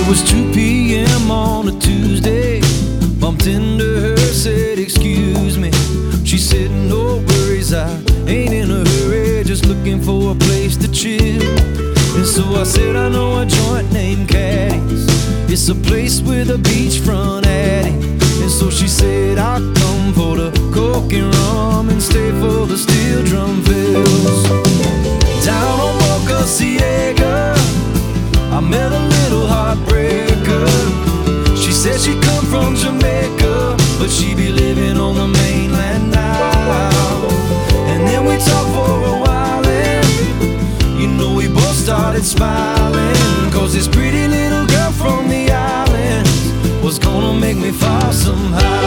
It was 2 p.m. on a Tuesday. Bumped into her, said, "Excuse me." She said, "No worries, I ain't in a hurry, just looking for a place to chill." And so I said, "I know a joint named Caddy's. It's a place with a beachfront attic." And so she said, "I'll come for the coke and rum and stay for the steel drum fills." Down on Boca Ciega, I met a little heartbreaker. She said she'd come from Jamaica, but she'd be living on the mainland now. And then we talked for a while, and you know we both started smiling, 'cause this pretty little girl from the island was gonna make me fall somehow.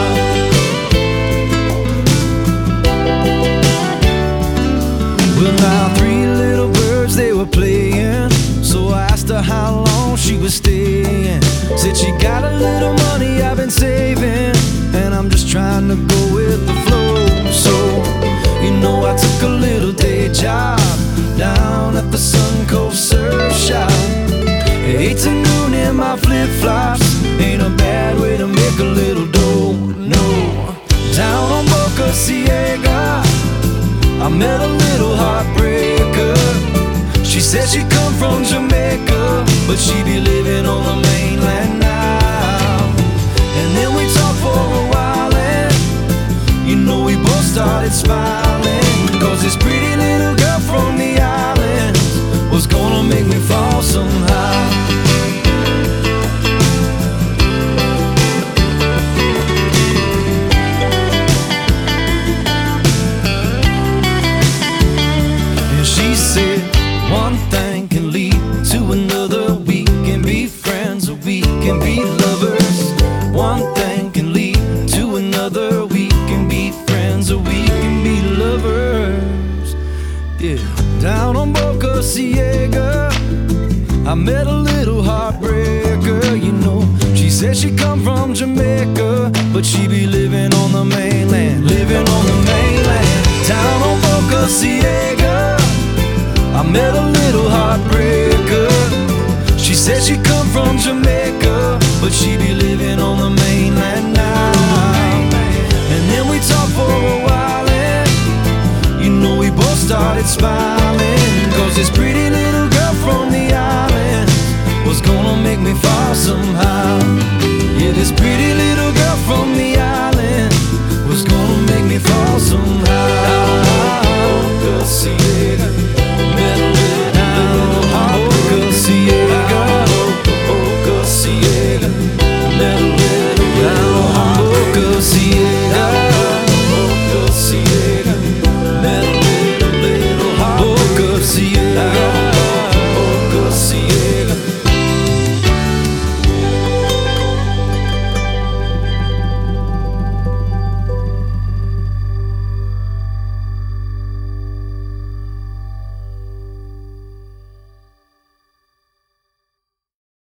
Well, now 3 little birds, they were playing, so I asked her how long she was staying. Said she got a little money I've been saving, and I'm just trying to go with the flow. So, you know, I took a little day job down at the Suncoast Surf Shop. 8 to noon in my flip-flops, ain't a bad way to make a little dough, no. Down on Boca Ciega, I met a little heartbreaker. She said she'd come from Jamaica, but she'd be living on the mainland now. And then we talked for a while, and you know we both started smiling, 'cause this pretty little girl from the islands was gonna make me fall somehow. And she said, "One thing can lead to another. We can be friends, or we can be lovers. One thing can lead to another. We can be friends, or we can be lovers." Yeah. Down on Boca Ciega, I met a little heartbreaker. You know, she said she'd come from Jamaica, but she'd be living on the mainland, living on the mainland. Down on Boca Ciega, I met a little heartbreaker. She said she'd come from Jamaica, but she'd be living on the mainland now. And then we talked for a while, and you know we both started smiling, 'cause this pretty little girl from the island was gonna make me fall somehow. Yeah, this pretty little girl from the island was gonna make me fall somehow.